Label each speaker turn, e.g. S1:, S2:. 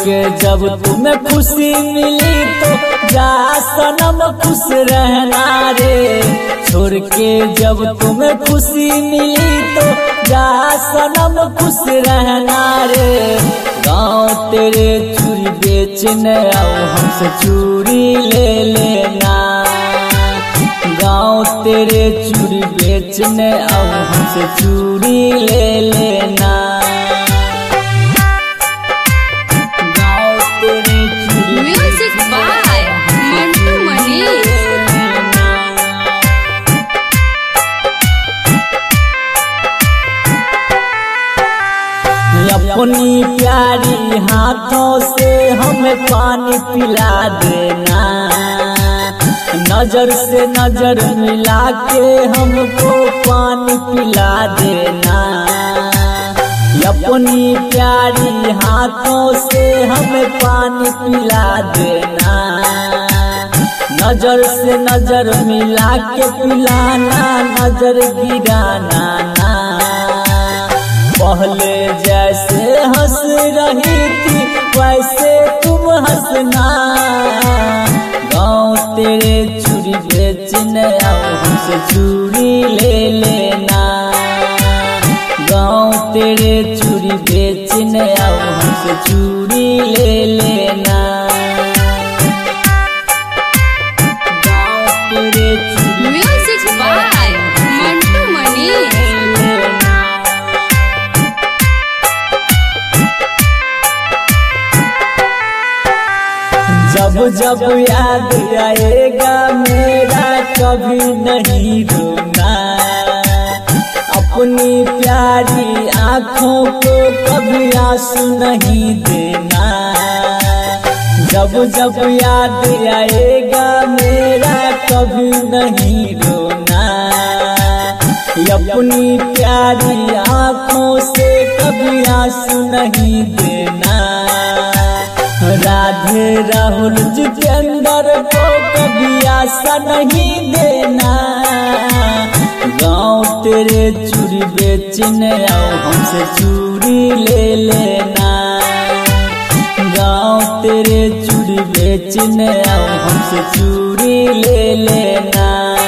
S1: के जब तुम्हें खुशी मिली तो जा सनम खुश रहना रे। छोड़ के जब तुम्हें खुशी मिली तो जा सनम खुश रहना रे। गाँव तेरे चूड़ी बेचने आओ हमसे चूड़ी ले लेना। गाँव तेरे चूड़ी बेचने आओ हमसे चूड़ी ले लेना। गाँव तेरे चूड़ी
S2: म्यूजिक बाय मंटू मनीष।
S1: अपनी प्यारी हाथों से हमें पानी पिला देना। नजर से नजर मिला के हमको पानी पिला देना। अपनी प्यारी हाथों से हमें पानी पिला देना। नजर से नजर मिला के पिलाना, नजर गिराना ना। पहले जैसे हंस रही थी वैसे तुम हंसना। गाँव तेरे चूड़ी बेचने आओ हमसे चूड़ी ले लेना। गाँव तेरे चूड़ी बेचने आओ हमसे चूड़ी ले लेना। गाँव तेरे चूड़ी
S2: म्यूजिक बाय मंटू मनीष।
S1: जब जब याद आएगा मेरा कभी नहीं रोना। अपनी प्यारी आँखों को कभी आंसू नहीं देना। जब जब याद आएगा मेरा कभी नहीं रोना। अपनी प्यारी आँखों से कभी आंसू नहीं देना। राधे राहुल जितेंद्र को कभी आशा नहीं देना। गाँव तेरे चूड़ी बेचने आओ हमसे चूड़ी ले लेना। गाँव तेरे चूड़ी बेचने आओ हमसे चूड़ी ले लेना।